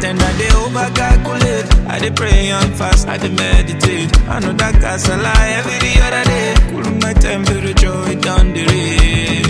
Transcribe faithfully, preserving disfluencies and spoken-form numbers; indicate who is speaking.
Speaker 1: then I dey over calculate. I dey pray and fast, I dey meditate. I know that casala every other day. Cool my temperature, it down the rain.